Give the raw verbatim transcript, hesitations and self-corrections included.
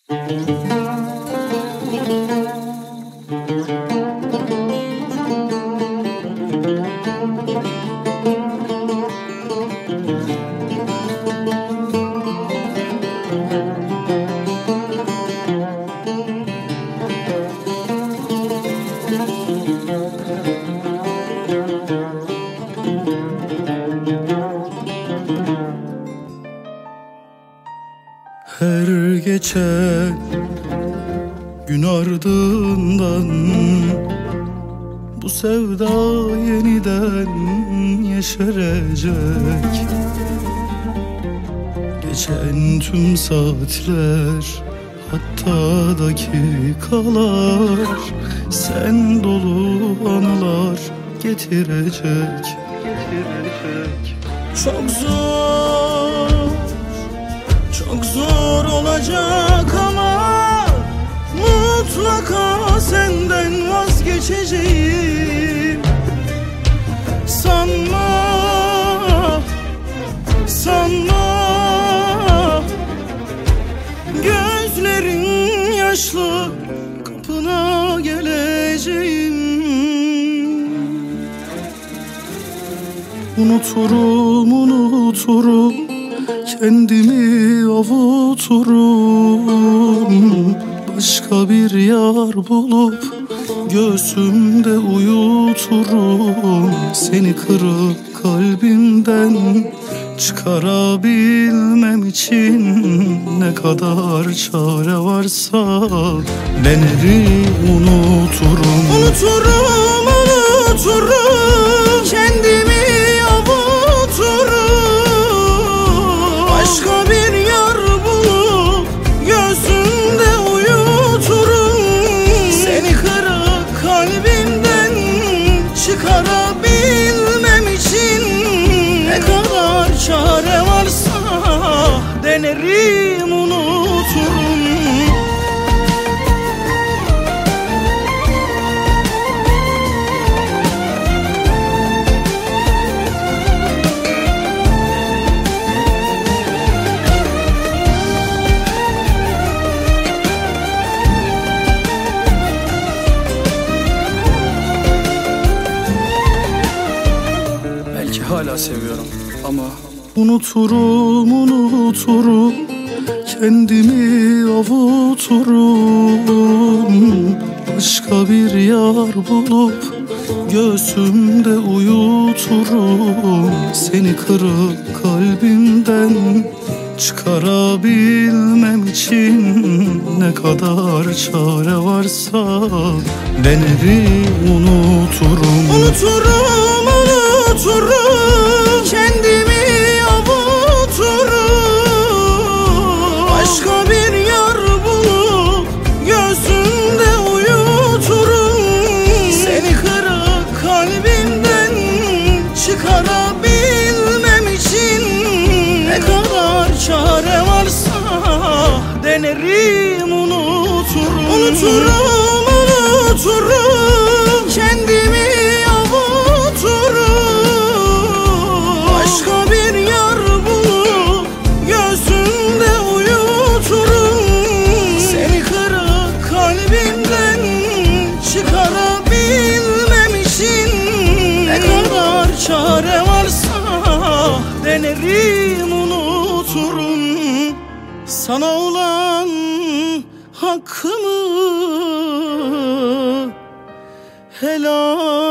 Her geçen gün ardından bu sevda yeniden yeşerecek. Geçen tüm saatler, hatta dakikalar sen dolu anılar getirecek. Getirecek. Çok zor, çok zor olacak ama mutlaka senden vazgeçeceğim. Sanma, sanma, gözlerin yaşlı, kapına geleceğim. Unuturum, unuturum, kendimi avuturum. Başka bir yar bulup göğsümde uyuturum. Seni kırık kalbimden çıkarabilmem için ne kadar çare varsa denerim, unuturum. Unuturum, unuturum, kendimi avuturum. Başka bir yar bulup göğsümde uyuturum. Seni kırık kalbimden çıkarabilmem için ne kadar çare varsa denerim, unuturum. Belki hala seviyorum ama unuturum, unuturum, kendimi avuturum. Başka bir yar bulup göğsümde uyuturum. Seni kırık kalbimden çıkarabilmem için ne kadar çare varsa denerim, unuturum. Unuturum, unuturum, kendimi avuturum. Başka bir yar bulup göğsümde uyuturum. Seni kırık kalbimden çıkarabilmem için ne kadar çare varsa denerim, unuturum. Unuturum, unuturum, kendimi avuturum. Başka bir yar bulup göğsümde uyuturum. Seni kırık kalbimden çıkarabilmem için ne kadar çare varsa denerim, unuturum. Sana olan hakkımı helal